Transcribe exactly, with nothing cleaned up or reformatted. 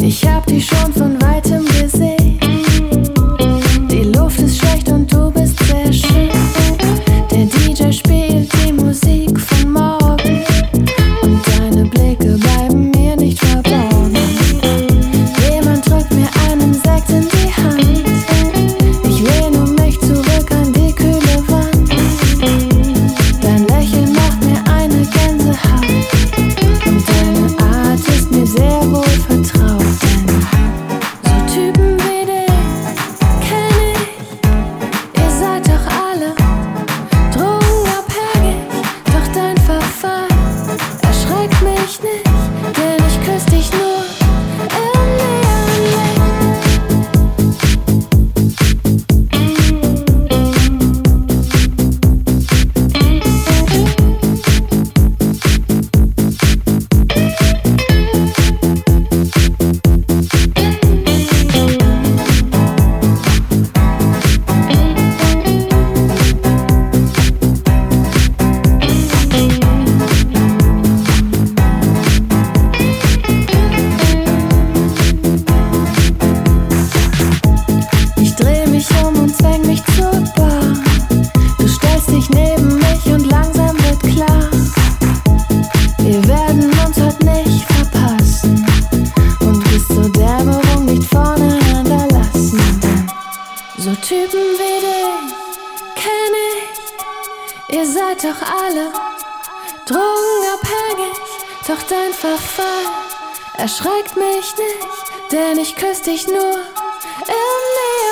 Ich hab dich schon von weitem gesehen. Die Luft ist schlecht und du bist sehr schön. Der D J spielt die Musik von morgen und deine Blicke bleiben mir nicht verborgen. Jemand drückt mir einen Sekt in die Hand. Ich lehne mich zurück an die kühle Wand. Dein Lächeln macht mir eine Gänsehaut und deine Art ist mir sehr wohl vertraut. Denn so Typen wie dich kenn ich. Ihr seid doch alle drogenabhängig, doch dein Verfall erschreckt mich nicht, denn ich küss dich nur im Neonlicht. Ich dreh mich um und zwäng mich zur Bar. Du stellst dich neben mich und langsam wird klar, wir werden uns heute nicht verpassen und bis zur Dämmerung nicht voneinander lassen. Denn so Typen wie dich kenn ich. Ihr seid doch alle drogenabhängig, doch dein Verfall erschreckt mich nicht, denn ich küss dich nur im Neonlicht.